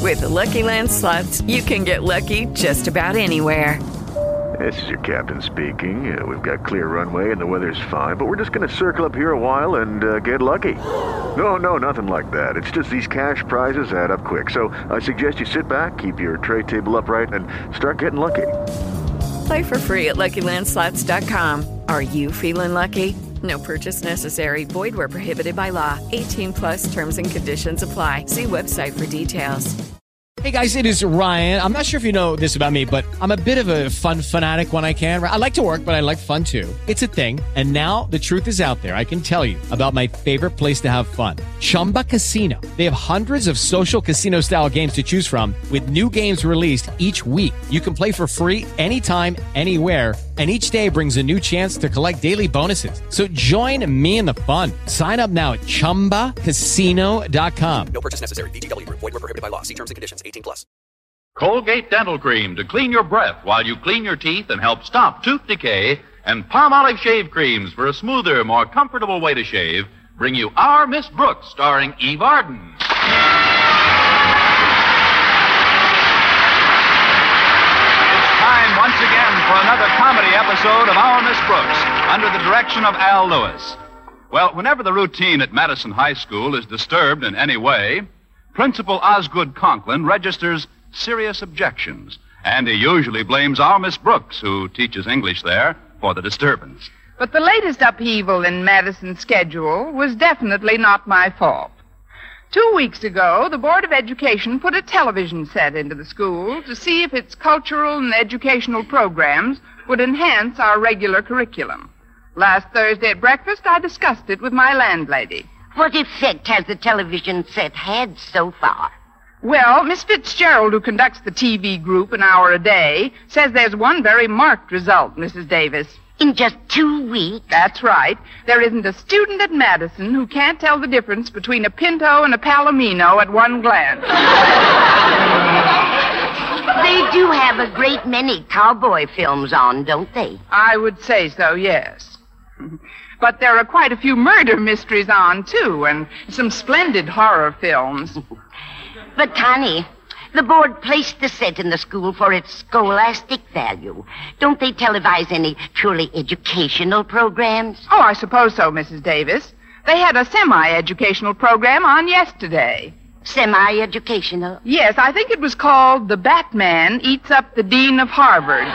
With the Lucky Land Slots, you can get lucky just about anywhere. This is your captain speaking. We've got clear runway and the weather's fine, but we're just going to circle up here a while and get lucky. No, nothing like that. It's just these cash prizes add up quick. So I suggest you sit back, keep your tray table upright, and start getting lucky. Play for free at LuckyLandSlots.com. Are you feeling lucky? No purchase necessary. Void where prohibited by law. 18+ terms and conditions apply. See website for details. Hey guys, it is Ryan. I'm not sure if you know this about me, but I'm a bit of a fun fanatic when I can. I like to work, but I like fun too. It's a thing. And now the truth is out there. I can tell you about my favorite place to have fun. Chumba Casino. They have hundreds of social casino style games to choose from with new games released each week. You can play for free anytime, anywhere. And each day brings a new chance to collect daily bonuses. So join me in the fun. Sign up now at ChumbaCasino.com. No purchase necessary. VGW Group. Void where prohibited by law. See terms and conditions. 18+. Colgate Dental Cream to clean your breath while you clean your teeth and help stop tooth decay. And Palmolive Shave Creams for a smoother, more comfortable way to shave bring you Our Miss Brooks, starring Eve Arden. Time once again for another comedy episode of Our Miss Brooks, under the direction of Al Lewis. Well, whenever the routine at Madison High School is disturbed in any way, Principal Osgood Conklin registers serious objections, and he usually blames our Miss Brooks, who teaches English there, for the disturbance. But the latest upheaval in Madison's schedule was definitely not my fault. 2 weeks ago, the Board of Education put a television set into the school to see if its cultural and educational programs would enhance our regular curriculum. Last Thursday at breakfast, I discussed it with my landlady. What effect has the television set had so far? Well, Miss Fitzgerald, who conducts the TV group an hour a day, says there's one very marked result, Mrs. Davis. In just 2 weeks? That's right. There isn't a student at Madison who can't tell the difference between a Pinto and a Palomino at one glance. They do have a great many cowboy films on, don't they? I would say so, yes. But there are quite a few murder mysteries on, too, and some splendid horror films. But, Connie, the board placed the set in the school for its scholastic value. Don't they televise any purely educational programs? Oh, I suppose so, Mrs. Davis. They had a semi-educational program on yesterday. Semi-educational? Yes, I think it was called The Batman Eats Up the Dean of Harvard.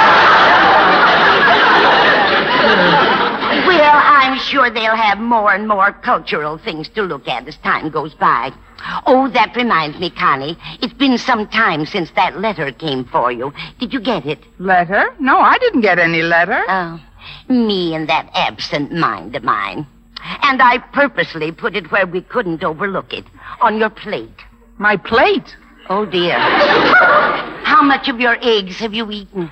Well, I'm sure they'll have more and more cultural things to look at as time goes by. Oh, that reminds me, Connie. It's been some time since that letter came for you. Did you get it? Letter? No, I didn't get any letter. Oh, me and that absent mind of mine. And I purposely put it where we couldn't overlook it, on your plate. My plate? Oh, dear. How much of your eggs have you eaten?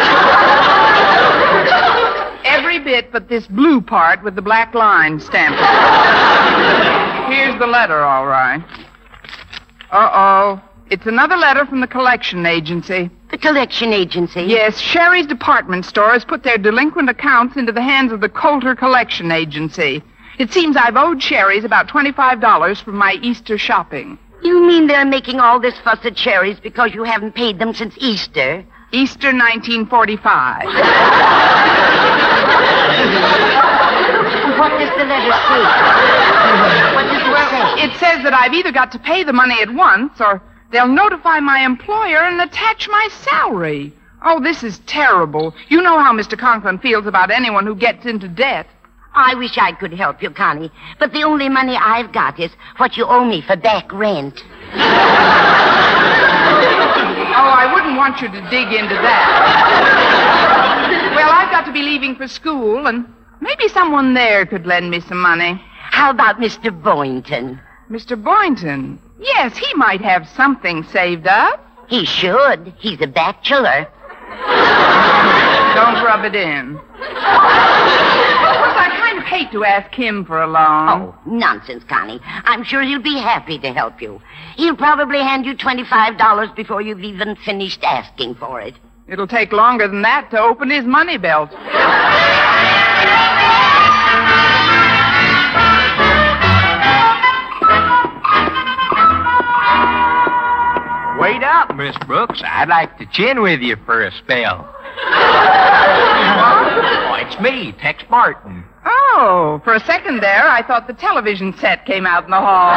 Every bit but this blue part with the black line stamped on it. Here's the letter, all right. Uh-oh. It's another letter from the collection agency. The collection agency? Yes, Sherry's department store has put their delinquent accounts into the hands of the Coulter Collection Agency. It seems I've owed Sherry's about $25 for my Easter shopping. You mean they're making all this fuss at Sherry's because you haven't paid them since Easter? Easter 1945. What does the letter say? What does it say? It says that I've either got to pay the money at once or they'll notify my employer and attach my salary. Oh, this is terrible. You know how Mr. Conklin feels about anyone who gets into debt. I wish I could help you, Connie, but the only money I've got is what you owe me for back rent. Oh, I wouldn't want you to dig into that. Well, I've got to be leaving for school, and maybe someone there could lend me some money. How about Mr. Boynton? Mr. Boynton? Yes, he might have something saved up. He should. He's a bachelor. Don't rub it in. Of course, I kind of hate to ask him for a loan. Oh, nonsense, Connie. I'm sure he'll be happy to help you. He'll probably hand you $25 before you've even finished asking for it. It'll take longer than that to open his money belt. Wait up, Miss Brooks. I'd like to chin with you for a spell. Oh, it's me, Tex Martin. Oh, for a second there, I thought the television set came out in the hall.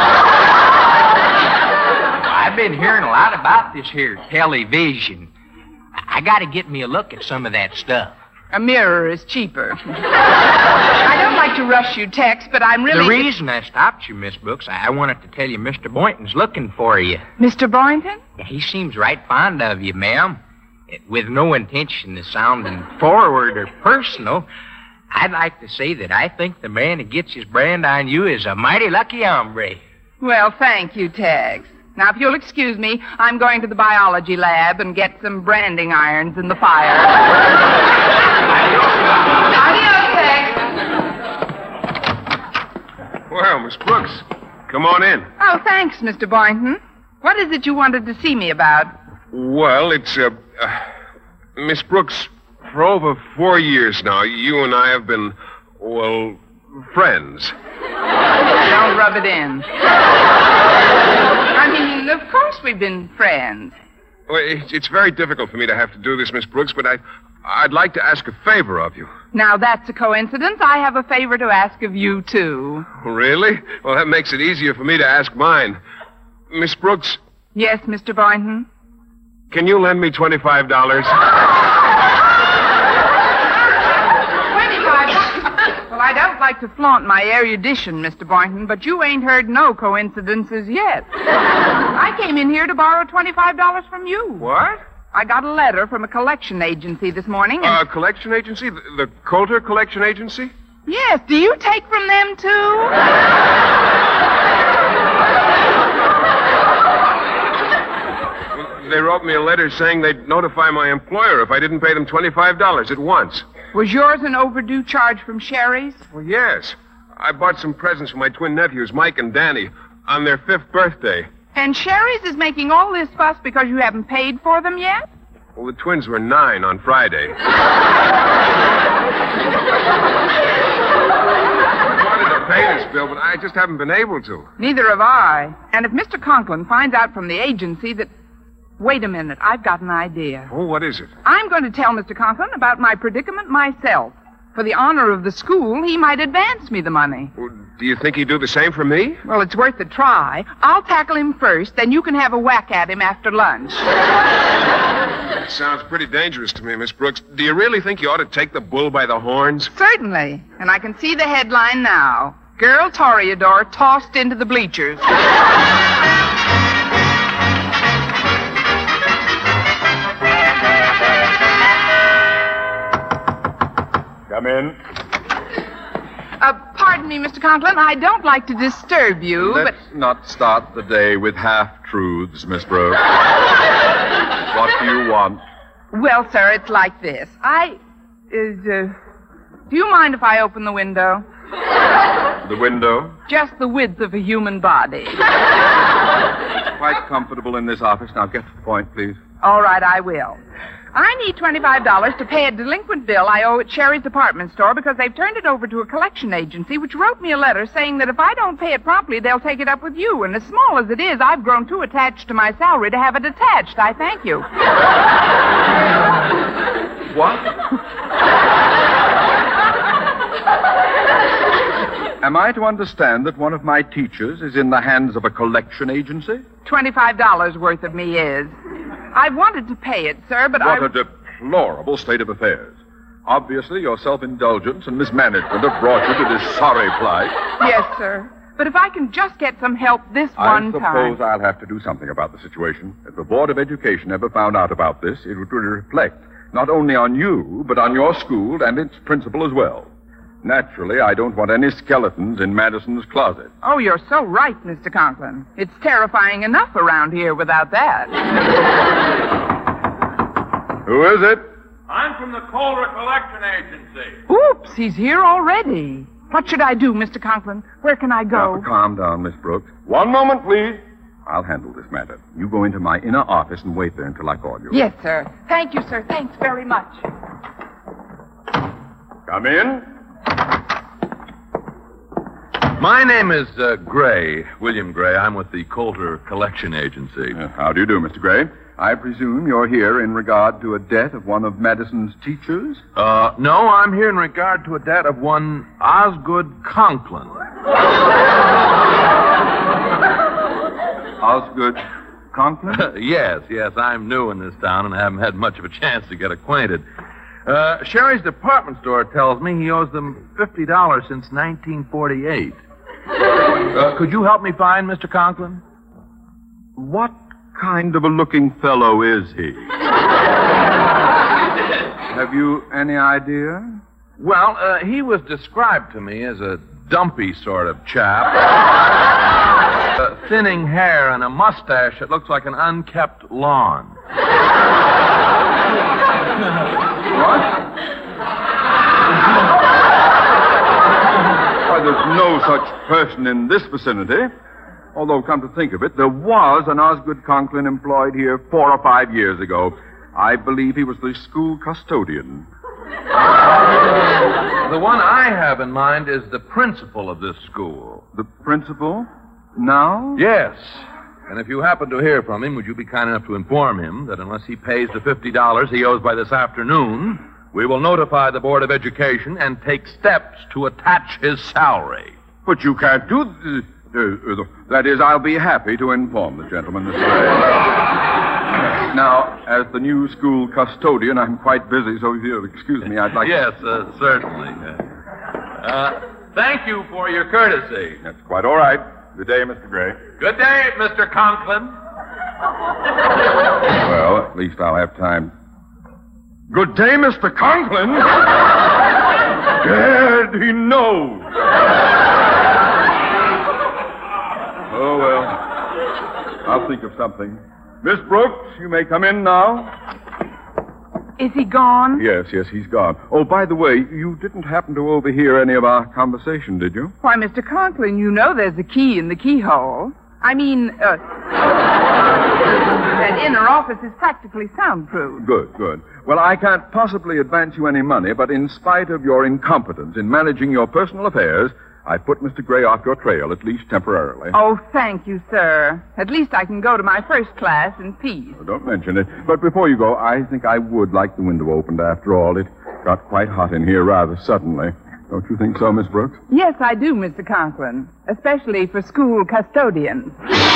I've been hearing a lot about this here television. I gotta get me a look at some of that stuff. A mirror is cheaper. I don't like to rush you, Tex, but I'm really... The reason I stopped you, Miss Brooks, I wanted to tell you Mr. Boynton's looking for you. Mr. Boynton? Yeah, he seems right fond of you, ma'am. With no intention of sounding forward or personal, I'd like to say that I think the man who gets his brand on you is a mighty lucky hombre. Well, thank you, Tex. Now, if you'll excuse me, I'm going to the biology lab and get some branding irons in the fire. Adios, Tex. Well, Miss Brooks, come on in. Oh, thanks, Mr. Boynton. What is it you wanted to see me about? Well, it's, Miss Brooks, for over 4 years now, you and I have been, well, friends. Don't rub it in. I mean, of course we've been friends. Well, it's very difficult for me to have to do this, Miss Brooks, but I'd like to ask a favor of you. Now, that's a coincidence. I have a favor to ask of you, too. Really? Well, that makes it easier for me to ask mine. Miss Brooks? Yes, Mr. Boynton? Can you lend me $25? $25? Well, I don't like to flaunt my erudition, Mr. Boynton, but you ain't heard no coincidences yet. I came in here to borrow $25 from you. What? I got a letter from a collection agency this morning. And... collection agency? The Coulter Collection Agency? Yes. Do you take from them, too? They wrote me a letter saying they'd notify my employer if I didn't pay them $25 at once. Was yours an overdue charge from Sherry's? Well, yes. I bought some presents for my twin nephews, Mike and Danny, on their 5th birthday. And Sherry's is making all this fuss because you haven't paid for them yet? Well, the twins were 9 on Friday. I wanted to pay this bill, but I just haven't been able to. Neither have I. And if Mr. Conklin finds out from the agency that... Wait a minute. I've got an idea. Oh, what is it? I'm going to tell Mr. Conklin about my predicament myself. For the honor of the school, he might advance me the money. Well, do you think he'd do the same for me? Well, it's worth a try. I'll tackle him first, then you can have a whack at him after lunch. That sounds pretty dangerous to me, Miss Brooks. Do you really think you ought to take the bull by the horns? Certainly. And I can see the headline now. Girl Toreador tossed into the bleachers. Come in. Pardon me, Mr. Conklin. I don't like to disturb you, Let's not start the day with half-truths, Miss Brooks. What do you want? Well, sir, it's like this. Do you mind if I open the window? The window? Just the width of a human body. Quite comfortable in this office. Now, get to the point, please. All right, I will. I need $25 to pay a delinquent bill I owe at Sherry's department store because they've turned it over to a collection agency which wrote me a letter saying that if I don't pay it promptly, they'll take it up with you. And as small as it is, I've grown too attached to my salary to have it attached. I thank you. What? Am I to understand that one of my teachers is in the hands of a collection agency? $25 worth of me is. I've wanted to pay it, sir, but What a deplorable state of affairs. Obviously, your self-indulgence and mismanagement have brought you to this sorry plight. Yes, sir. But if I can just get some help this one time... I suppose I'll have to do something about the situation. If the Board of Education ever found out about this, it would reflect not only on you, but on your school and its principal as well. Naturally, I don't want any skeletons in Madison's closet. Oh, you're so right, Mr. Conklin. It's terrifying enough around here without that. Who is it? I'm from the Coulter Collection Agency. Oops, he's here already. What should I do, Mr. Conklin? Where can I go? Now, calm down, Miss Brooks. One moment, please. I'll handle this matter. You go into my inner office and wait there until I call you. Yes, sir. Thank you, sir. Thanks very much. Come in. My name is Gray, William Gray. I'm with the Coulter Collection Agency. How do you do, Mr. Gray? I presume you're here in regard to a debt of one of Madison's teachers? No, I'm here in regard to a debt of one Osgood Conklin. Osgood Conklin? Yes, I'm new in this town and haven't had much of a chance to get acquainted. Sherry's department store tells me he owes them $50 since 1948. Could you help me find Mr. Conklin? What kind of a looking fellow is he? Have you any idea? Well, he was described to me as a dumpy sort of chap. Thinning hair and a mustache that looks like an unkept lawn. What? Why, there's no such person in this vicinity. Although, come to think of it, there was an Osgood Conklin employed here 4 or 5 years ago. I believe he was the school custodian. The one I have in mind is the principal of this school. The principal? Now? Yes. And if you happen to hear from him, would you be kind enough to inform him that unless he pays the $50 he owes by this afternoon, we will notify the Board of Education and take steps to attach his salary. But you can't do... that is, I'll be happy to inform the gentleman this way. Now, as the new school custodian, I'm quite busy, so if you'll excuse me, I'd like Yes, certainly. Thank you for your courtesy. That's quite all right. Good day, Mr. Gray. Good day, Mr. Conklin. Well, at least I'll have time. Good day, Mr. Conklin. Gad, he knows. Oh, well, I'll think of something. Miss Brooks, you may come in now. Is he gone? Yes, he's gone. Oh, by the way, you didn't happen to overhear any of our conversation, did you? Why, Mr. Conklin, you know there's a key in the keyhole. I mean, that inner office is practically soundproof. Good. Well, I can't possibly advance you any money, but in spite of your incompetence in managing your personal affairs, I put Mr. Gray off your trail, at least temporarily. Oh, thank you, sir. At least I can go to my first class in peace. Well, don't mention it. But before you go, I think I would like the window opened after all. It got quite hot in here rather suddenly. Don't you think so, Miss Brooks? Yes, I do, Mr. Conklin. Especially for school custodians.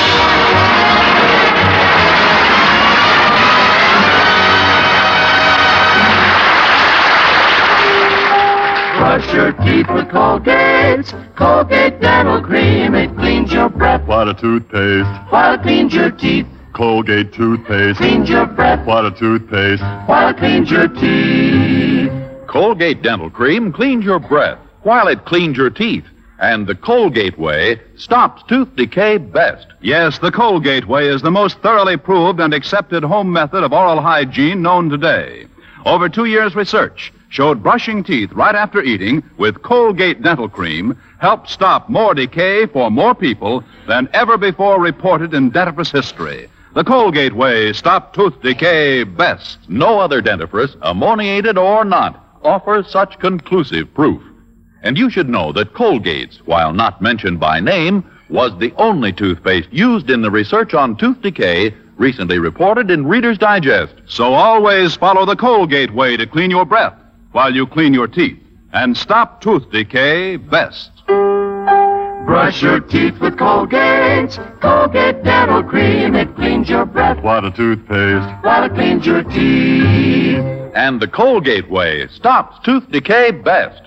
Brush your teeth with Colgate. Colgate Dental Cream. It cleans your breath. What a toothpaste. While it cleans your teeth. Colgate toothpaste. Cleans your breath. What a toothpaste. While it cleans your teeth. Colgate Dental Cream cleans your breath while it cleans your teeth. And the Colgate Way stops tooth decay best. Yes, the Colgate Way is the most thoroughly proved and accepted home method of oral hygiene known today. Over 2 years' research showed brushing teeth right after eating with Colgate Dental Cream helped stop more decay for more people than ever before reported in dentifrice history. The Colgate Way stopped tooth decay best. No other dentifrice, ammoniated or not, offers such conclusive proof. And you should know that Colgate's, while not mentioned by name, was the only toothpaste used in the research on tooth decay recently reported in Reader's Digest. So always follow the Colgate Way to clean your breath while you clean your teeth and stop tooth decay best. Brush your teeth with Colgate. Colgate Dental Cream. It cleans your breath. What a toothpaste. While it cleans your teeth. And the Colgate Way stops tooth decay best.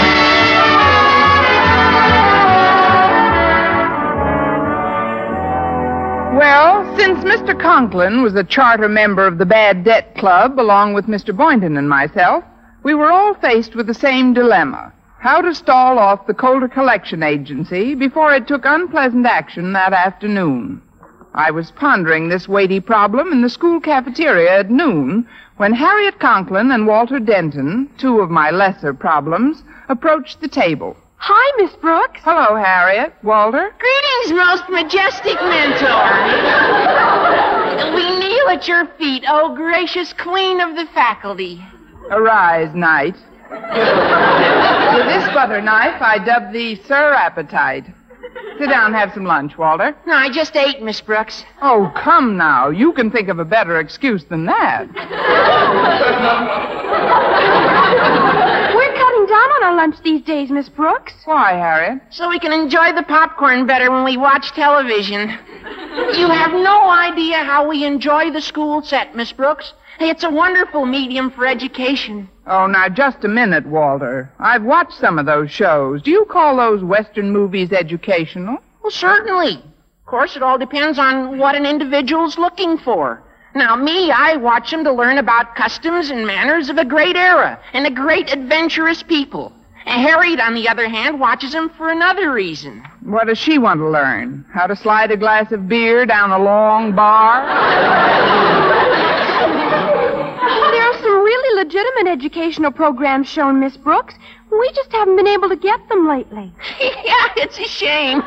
Well, since Mr. Conklin was a charter member of the Bad Debt Club, along with Mr. Boynton and myself, we were all faced with the same dilemma: how to stall off the Coulter Collection Agency before it took unpleasant action that afternoon. I was pondering this weighty problem in the school cafeteria at noon when Harriet Conklin and Walter Denton, two of my lesser problems, approached the table. Hi, Miss Brooks. Hello, Harriet. Walter? Greetings, most majestic mentor. We kneel at your feet, oh gracious queen of the faculty. Arise, knight. With this butter knife, I dub thee Sir Appetite. Sit down and have some lunch, Walter. No, I just ate, Miss Brooks. Oh, come now. You can think of a better excuse than that. We're cutting down on our lunch these days, Miss Brooks. Why, Harriet? So we can enjoy the popcorn better when we watch television. You have no idea how we enjoy the school set, Miss Brooks. Hey, it's a wonderful medium for education. Oh, now, just a minute, Walter. I've watched some of those shows. Do you call those Western movies educational? Well, certainly. Of course, it all depends on what an individual's looking for. Now, me, I watch them to learn about customs and manners of a great era and a great adventurous people. And Harriet, on the other hand, watches them for another reason. What does she want to learn? How to slide a glass of beer down a long bar? There are some really legitimate educational programs shown, Miss Brooks. We just haven't been able to get them lately. Yeah, it's a shame.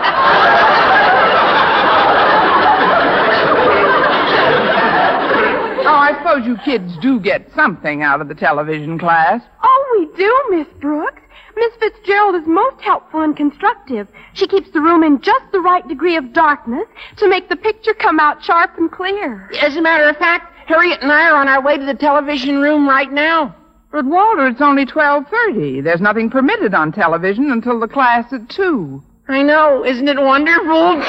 Oh, I suppose you kids do get something out of the television class. Oh, we do, Miss Brooks. Miss Fitzgerald is most helpful and constructive. She keeps the room in just the right degree of darkness to make the picture come out sharp and clear. As a matter of fact, Harriet and I are on our way to the television room right now. But, Walter, it's only 12:30. There's nothing permitted on television until the class at 2. I know. Isn't it wonderful?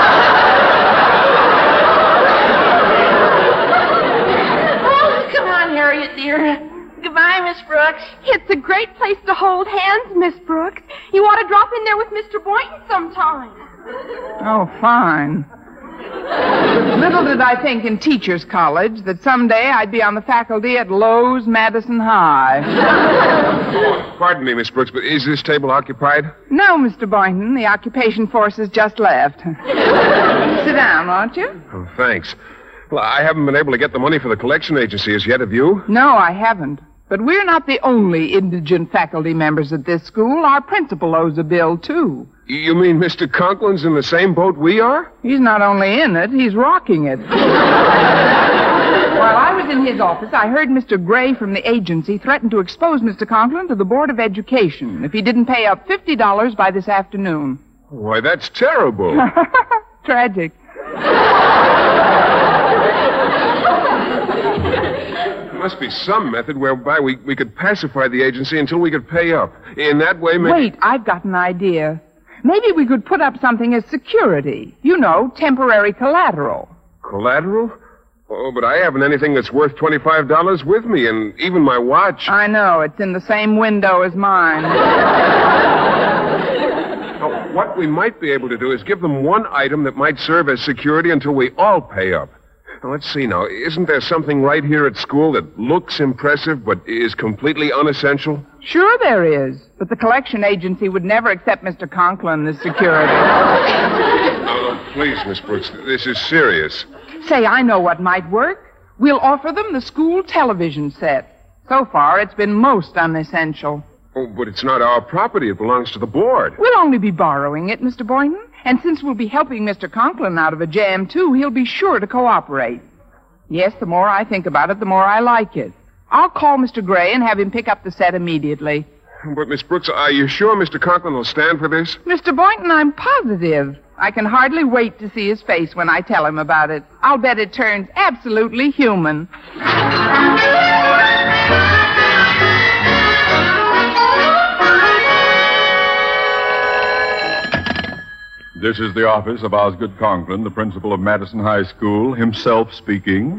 Oh, come on, Harriet, dear. Goodbye, Miss Brooks. It's a great place to hold hands, Miss Brooks. You ought to drop in there with Mr. Boynton sometime. Oh, fine. Little did I think in Teachers College that someday I'd be on the faculty at Lowe's Madison High. Pardon me, Miss Brooks, but is this table occupied? No, Mr. Boynton. The occupation force has just left. Sit down, won't you? Oh, thanks. Well, I haven't been able to get the money for the collection agency as yet, have you? No, I haven't. But we're not the only indigent faculty members at this school. Our principal owes a bill, too. You mean Mr. Conklin's in the same boat we are? He's not only in it, he's rocking it. While I was in his office, I heard Mr. Gray from the agency threaten to expose Mr. Conklin to the Board of Education if he didn't pay up $50 by this afternoon. Why, that's terrible. Tragic. There must be some method whereby we could pacify the agency until we could pay up. In that way, maybe... Wait, I've got an idea. Maybe we could put up something as security. You know, temporary collateral. Collateral? Oh, but I haven't anything that's worth $25 with me, and even my watch. I know. It's in the same window as mine. Oh, what we might be able to do is give them one item that might serve as security until we all pay up. Now, let's see now. Isn't there something right here at school that looks impressive but is completely unessential? Sure there is. But the collection agency would never accept Mr. Conklin as security. No, please, Miss Brooks. This is serious. Say, I know what might work. We'll offer them the school television set. So far, it's been most unessential. Oh, but it's not our property. It belongs to the board. We'll only be borrowing it, Mr. Boynton. And since we'll be helping Mr. Conklin out of a jam, too, he'll be sure to cooperate. Yes, the more I think about it, the more I like it. I'll call Mr. Gray and have him pick up the set immediately. But, Miss Brooks, are you sure Mr. Conklin will stand for this? Mr. Boynton, I'm positive. I can hardly wait to see his face when I tell him about it. I'll bet it turns absolutely human. This is the office of Osgood Conklin, the principal of Madison High School, himself speaking.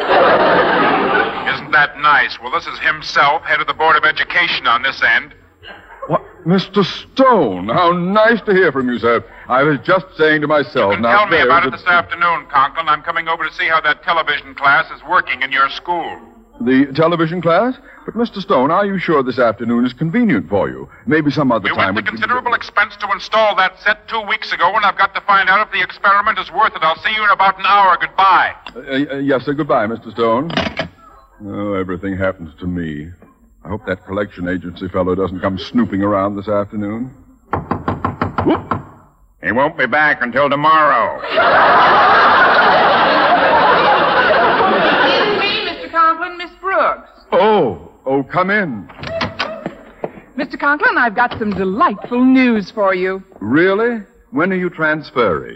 Isn't that nice? Well, this is himself, head of the Board of Education on this end. What? Mr. Stone, how nice to hear from you, sir. I was just saying to myself... Tell me about it this afternoon, Conklin. I'm coming over to see how that television class is working in your school. The television class? But, Mr. Stone, are you sure this afternoon is convenient for you? Maybe some other time... We went to considerable expense to install that set 2 weeks ago, and I've got to find out if the experiment is worth it. I'll see you in about an hour. Goodbye. Yes, sir. Goodbye, Mr. Stone. Oh, everything happens to me. I hope that collection agency fellow doesn't come snooping around this afternoon. Whoop. He won't be back until tomorrow. It's me, Mr. Conklin, Miss Brooks. Oh, come in. Mr. Conklin, I've got some delightful news for you. Really? When are you transferring?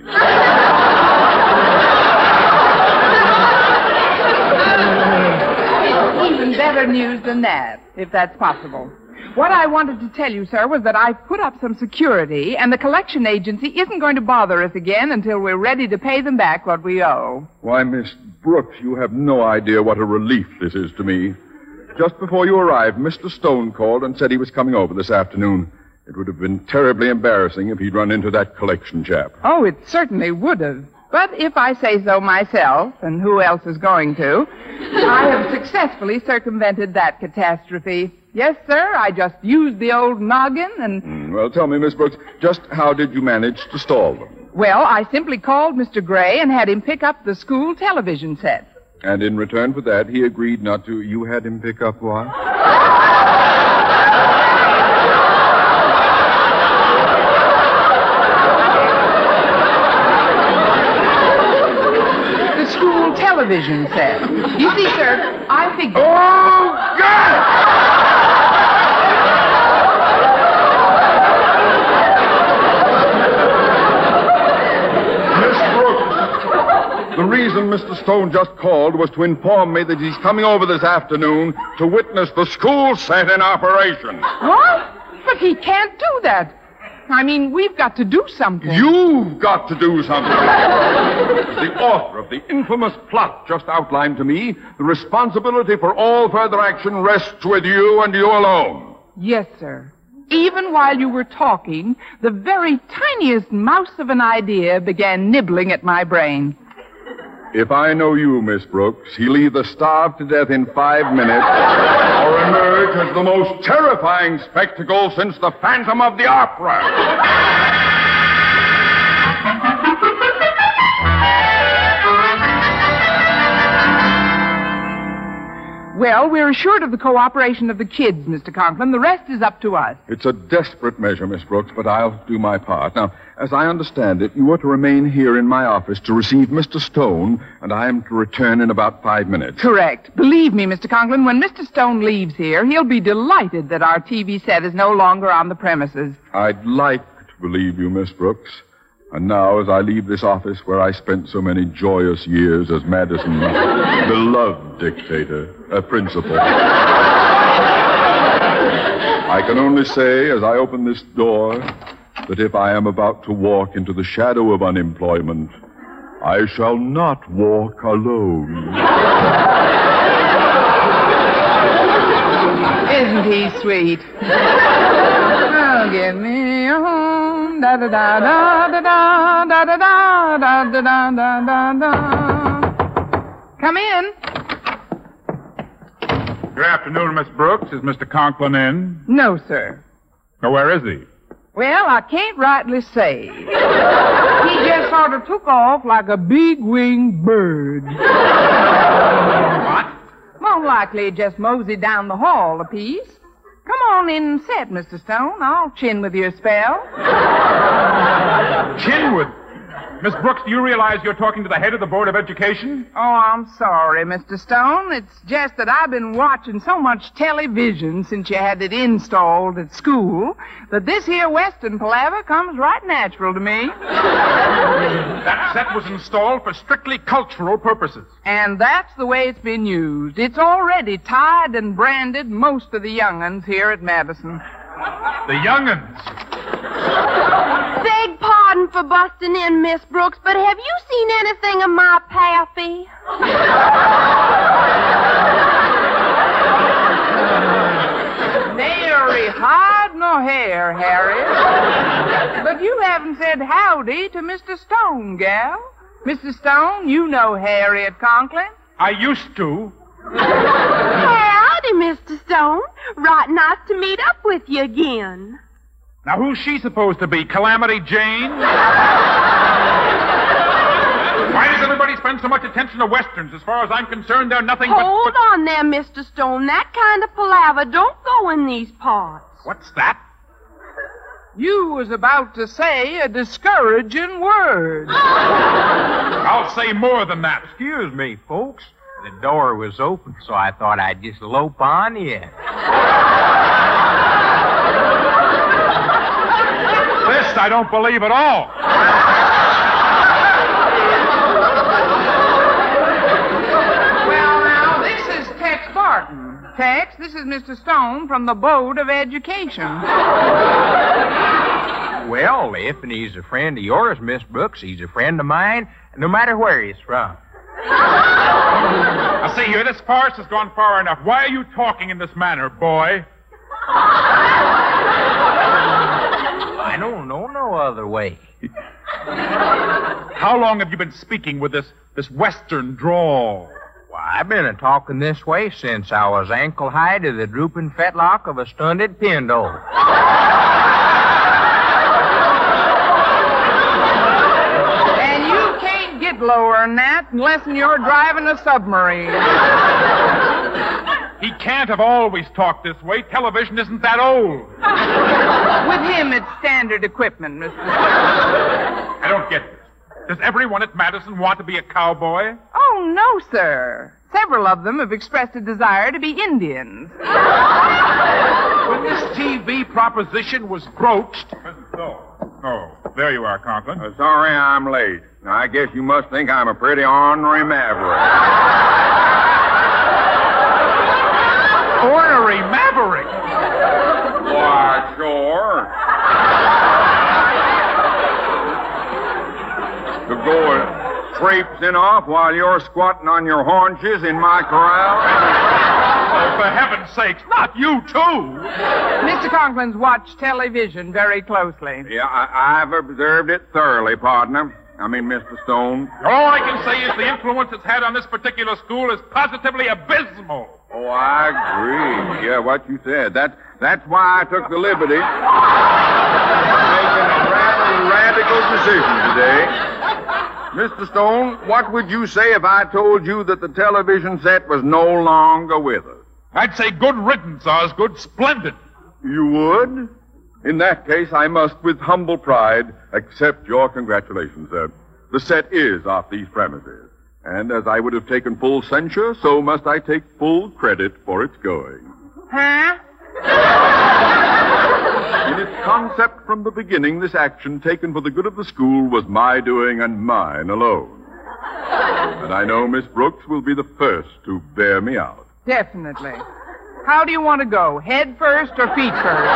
Even better news than that, if that's possible. What I wanted to tell you, sir, was that I've put up some security, and the collection agency isn't going to bother us again until we're ready to pay them back what we owe. Why, Miss Brooks, you have no idea what a relief this is to me. Just before you arrived, Mr. Stone called and said he was coming over this afternoon. It would have been terribly embarrassing if he'd run into that collection chap. Oh, it certainly would have. But if I say so myself, and who else is going to, I have successfully circumvented that catastrophe. Yes, sir, I just used the old noggin and... Well, tell me, Miss Brooks, just how did you manage to stall them? Well, I simply called Mr. Gray and had him pick up the school television set. And in return for that, he agreed not to... You had him pick up what? The school television set. You see, sir, I figured... Oh, God! The reason Mr. Stone just called was to inform me that he's coming over this afternoon to witness the school set in operation. What? But he can't do that. I mean, we've got to do something. You've got to do something. The author of the infamous plot just outlined to me, the responsibility for all further action rests with you and you alone. Yes, sir. Even while you were talking, the very tiniest mouse of an idea began nibbling at my brain. If I know you, Miss Brooks, he'll either starve to death in 5 minutes or emerge as the most terrifying spectacle since the Phantom of the Opera. Well, we're assured of the cooperation of the kids, Mr. Conklin. The rest is up to us. It's a desperate measure, Miss Brooks, but I'll do my part. Now, as I understand it, you are to remain here in my office to receive Mr. Stone, and I am to return in about 5 minutes. Correct. Believe me, Mr. Conklin, when Mr. Stone leaves here, he'll be delighted that our TV set is no longer on the premises. I'd like to believe you, Miss Brooks. And now, as I leave this office where I spent so many joyous years as Madison's beloved dictator, a principal, I can only say, as I open this door, that if I am about to walk into the shadow of unemployment, I shall not walk alone. Isn't he sweet? Oh, give me a home. Da da da da da da da da da da da da da da. Come in. Good afternoon, Miss Brooks. Is Mr. Conklin in? No, sir. Oh, where is he? Well, I can't rightly say. He just sort of took off like a big-winged bird. What? More likely just moseyed down the hall a piece. Come on in and sit, Mr. Stone. I'll chin with you a spell. Chin with... Miss Brooks, do you realize you're talking to the head of the Board of Education? Oh, I'm sorry, Mr. Stone. It's just that I've been watching so much television since you had it installed at school that this here Western palaver comes right natural to me. That set was installed for strictly cultural purposes. And that's the way it's been used. It's already tied and branded most of the young'uns here at Madison. The young'uns? Beg pardon for busting in, Miss Brooks, but have you seen anything of my Pappy? Nary hide nor hair, Harriet. But you haven't said howdy to Mr. Stone, gal. Mr. Stone, you know Harriet Conklin. I used to. Howdy, Mr. Stone. Right nice to meet up with you again. Now, who's she supposed to be? Calamity Jane? Why does everybody spend so much attention to Westerns? As far as I'm concerned, they're nothing Hold on there, Mr. Stone. That kind of palaver don't go in these parts. What's that? You was about to say a discouraging word. I'll say more than that. Excuse me, folks. The door was open, so I thought I'd just lope on in. I don't believe at all. Well, now, this is Tex Barton. Tex, this is Mr. Stone from the Board of Education. Well, if he's a friend of yours, Miss Brooks, he's a friend of mine, no matter where he's from. Now, see here, this farce has gone far enough. Why are you talking in this manner, boy? I don't know no other way. How long have you been speaking with this Western drawl? Well, I've been talking this way since I was ankle high to the drooping fetlock of a stunted pinto. And you can't get lower than that unless you're driving a submarine. He can't have always talked this way. Television isn't that old. With him, it's standard equipment, Mr. Stone. I don't get this. Does everyone at Madison want to be a cowboy? Oh, no, sir. Several of them have expressed a desire to be Indians. When this TV proposition was broached... Oh, there you are, Conklin. Sorry I'm late. I guess you must think I'm a pretty ornery maverick. Ornery maverick? Why, sure. To go traipsing off while you're squatting on your haunches in my corral? Oh, for heaven's sakes, not you, too! Mr. Conklin's watched television very closely. Yeah, I've observed it thoroughly, partner. I mean, Mr. Stone. All I can say is the influence it's had on this particular school is positively abysmal. Oh, I agree. Yeah, what you said. That's why I took the liberty of making a rather radical decision today. Mr. Stone, what would you say if I told you that the television set was no longer with us? I'd say good riddance, Osgood. Splendid. You would? In that case, I must, with humble pride, accept your congratulations, sir. The set is off these premises. And as I would have taken full censure, so must I take full credit for its going. Huh? In its concept from the beginning, this action taken for the good of the school was my doing and mine alone. And I know Miss Brooks will be the first to bear me out. Definitely. How do you want to go? Head first or feet first?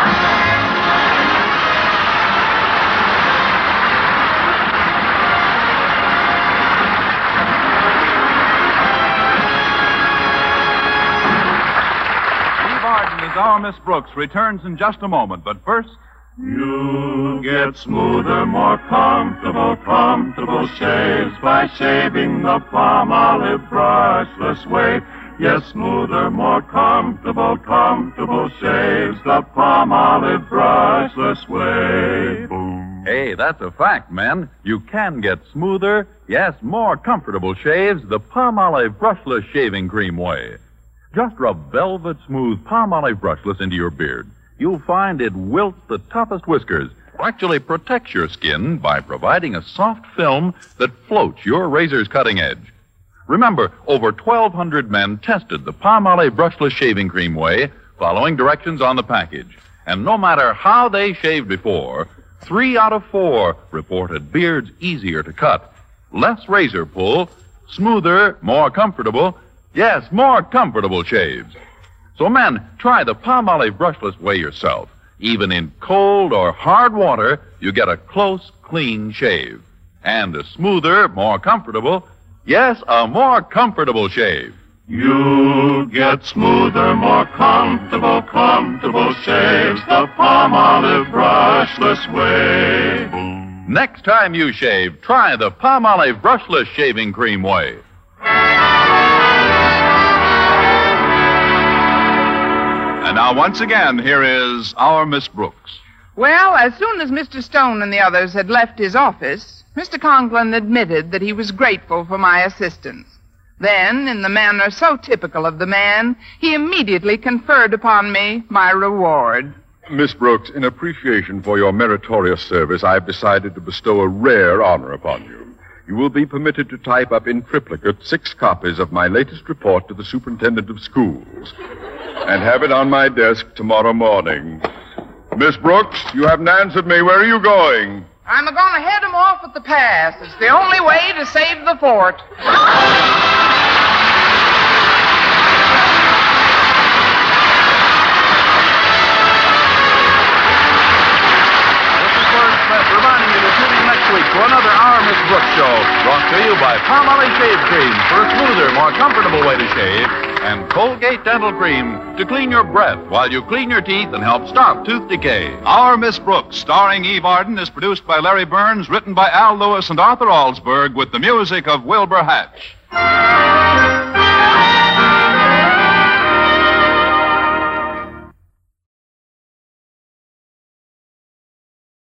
Our Miss Brooks returns in just a moment, but first... You get smoother, more comfortable shaves by shaving the Palmolive brushless way. Yes, smoother, more comfortable shaves the Palmolive brushless way. Boom. Hey, that's a fact, men. You can get smoother, yes, more comfortable shaves the Palmolive brushless shaving cream way. Just rub velvet smooth Palmolive brushless into your beard. You'll find it wilts the toughest whiskers, actually protects your skin by providing a soft film that floats your razor's cutting edge. Remember, over 1,200 men tested the Palmolive brushless shaving cream way, following directions on the package. And no matter how they shaved before, 3 out of 4 reported beards easier to cut, less razor pull, smoother, more comfortable, yes, more comfortable shaves. So, men, try the Palmolive brushless way yourself. Even in cold or hard water, you get a close, clean shave. And a smoother, more comfortable, yes, a more comfortable shave. You get smoother, more comfortable shaves the Palmolive brushless way. Next time you shave, try the Palmolive brushless shaving cream way. And now, once again, here is our Miss Brooks. Well, as soon as Mr. Stone and the others had left his office, Mr. Conklin admitted that he was grateful for my assistance. Then, in the manner so typical of the man, he immediately conferred upon me my reward. Miss Brooks, in appreciation for your meritorious service, I've decided to bestow a rare honor upon you. You will be permitted to type up in triplicate 6 copies of my latest report to the superintendent of schools and have it on my desk tomorrow morning. Miss Brooks, you haven't answered me. Where are you going? I'm going to head him off at the pass. It's the only way to save the fort. Reminding you to tune in next week for another Our Miss Brooks show, brought to you by Palmolive Shave Cream for a smoother, more comfortable way to shave, and Colgate Dental Cream to clean your breath while you clean your teeth and help stop tooth decay. Our Miss Brooks, starring Eve Arden, is produced by Larry Burns, written by Al Lewis and Arthur Alsberg, with the music of Wilbur Hatch.